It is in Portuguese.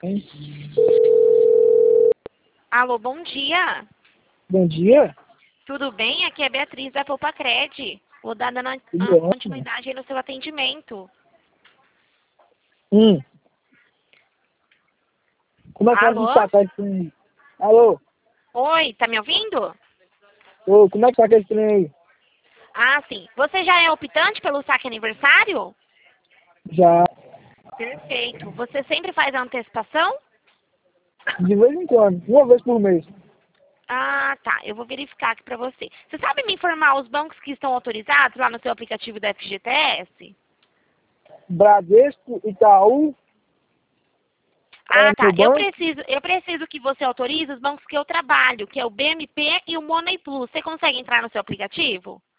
Hein? Alô, bom dia. Bom dia. Tudo bem? Aqui é Beatriz da Popacred. Vou dar dando Tudo ótimo. continuidade aí no seu atendimento. Como é que vai Alô? destacar esse trem aí? Alô? Oi, tá me ouvindo? Ô, como é que saca esse trem aí? Ah, sim. Você já é optante pelo saque aniversário? Já, Perfeito. Você sempre faz a antecipação? de vez em quando, uma vez por mês. Ah, tá. Eu vou verificar aqui pra você. Você sabe me informar os bancos que estão autorizados lá no seu aplicativo da FGTS? Bradesco, Itaú, Ah, tá. Eu Nubank, preciso, eu preciso que você autorize os bancos que eu trabalho, que é o BMP e o Money Plus. Você consegue entrar no seu aplicativo?